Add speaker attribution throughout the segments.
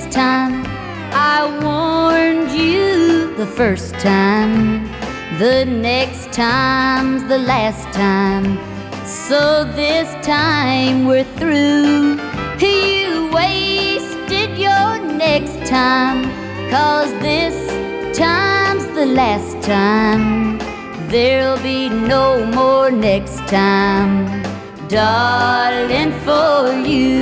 Speaker 1: next time. I warned you the first time. The next time's the last time. So this time we're through. You wasted your next time, 'cause this time's the last time. There'll be no more next time, darling, for you.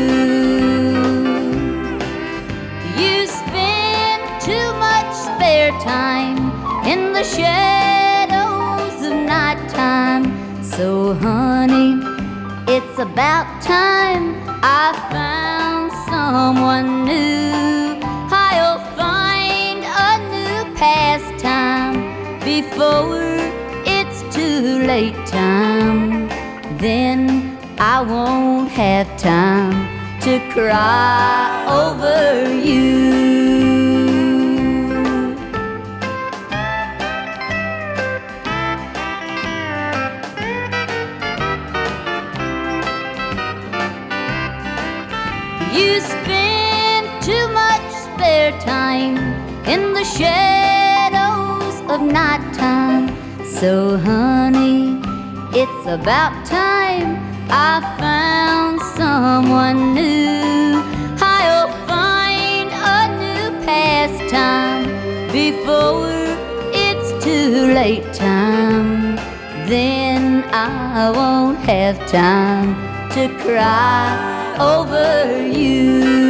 Speaker 1: You spend too much spare time in the shadows of nighttime. So honey, it's about time I found someone new. I'll find a new pastime before it's too late time. Then I won't have time to cry over you. You spend too much spare time in the shadows of nighttime. So honey, it's about time I found someone new. I'll find a new pastime before it's too late time. Then I won't have time to cry over you.